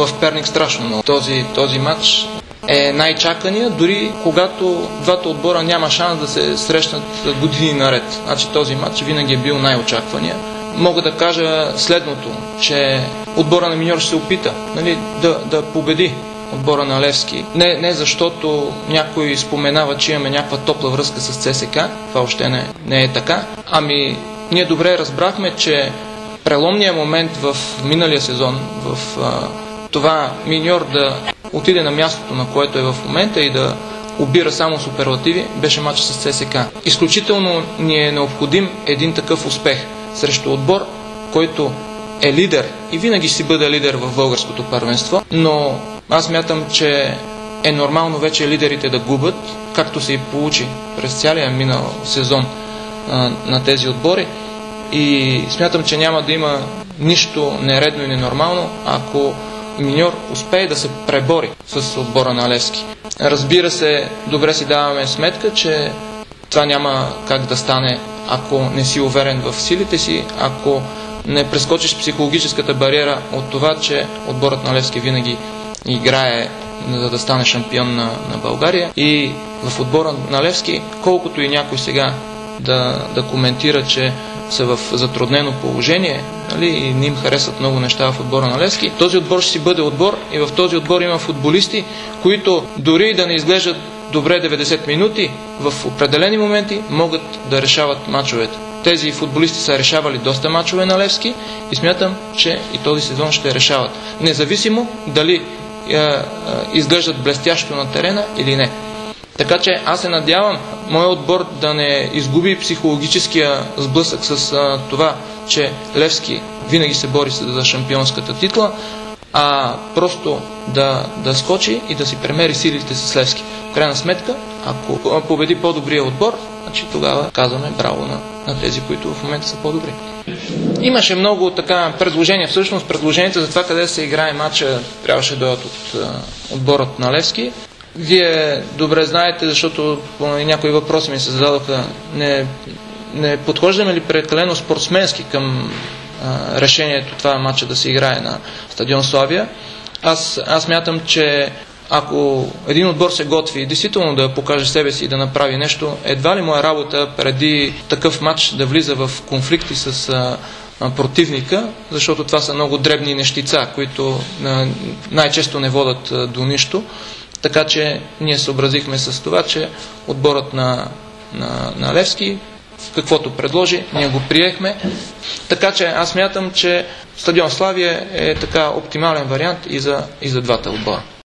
в Перник страшно много. Този матч е най-чакания, дори когато двата отбора няма шанс да се срещнат години наред. Значи този матч винаги е бил най-очаквания. Мога да кажа следното, че отбора на Миньор ще се опита, нали, да победи отбора на Левски. Не защото някой споменава, че имаме някаква топла връзка с ЦСКА, това още не е така. Ами ние добре разбрахме, че преломният момент в миналия сезон, в това Миньор да отиде на мястото, на което е в момента и да обира само суперлативи, беше матч с ЦСКА. Изключително ни е необходим един такъв успех срещу отбор, който е лидер и винаги ще си бъде лидер в българското първенство, но аз мятам, че е нормално вече лидерите да губят, както се и получи през цялия минал сезон на тези отбори, и смятам, че няма да има нищо нередно и ненормално, ако Миньор успее да се пребори с отбора на Левски. Разбира се, добре си даваме сметка, че това няма как да стане, ако не си уверен в силите си, ако не прескочиш психологическата бариера от това, че отборът на Левски винаги играе за да стане шампион на България. И в отбора на Левски, колкото и някой сега да коментира, че са в затруднено положение, нали, и не им харесват много неща в отбора на Левски, този отбор ще си бъде отбор и в този отбор има футболисти, които дори да не изглеждат добре 90 минути, в определени моменти могат да решават мачовете. Тези футболисти са решавали доста мачове на Левски и смятам, че и този сезон ще решават. Независимо дали изглеждат блестящо на терена или не. Така че аз се надявам моят отбор да не изгуби психологическия сблъсък с това, че Левски винаги се бори за шампионската титла, а просто да скочи и да си премери силите с Левски. В крайна сметка, ако победи по-добрия отбор, значи тогава казваме браво на тези, които в момента са по-добри. Имаше много така предложения. Всъщност предложенията за това къде се играе матча трябваше да дойдат от отборът на Левски. Вие добре знаете, защото някои въпроси ми се зададоха, не подхождаме ли прекалено спортсменски към решението това матча да се играе на стадион Славия. Аз мятам, че ако един отбор се готви действително да покаже себе си и да направи нещо, едва ли му е работа преди такъв матч да влиза в конфликти с противника, защото това са много дребни нещица, които най-често не водят до нищо. Така че ние съобразихме с това, че отборът на Левски, каквото предложи, ние го приехме. Така че аз мятам, че стадион Славия е така оптимален вариант и за двата отбора.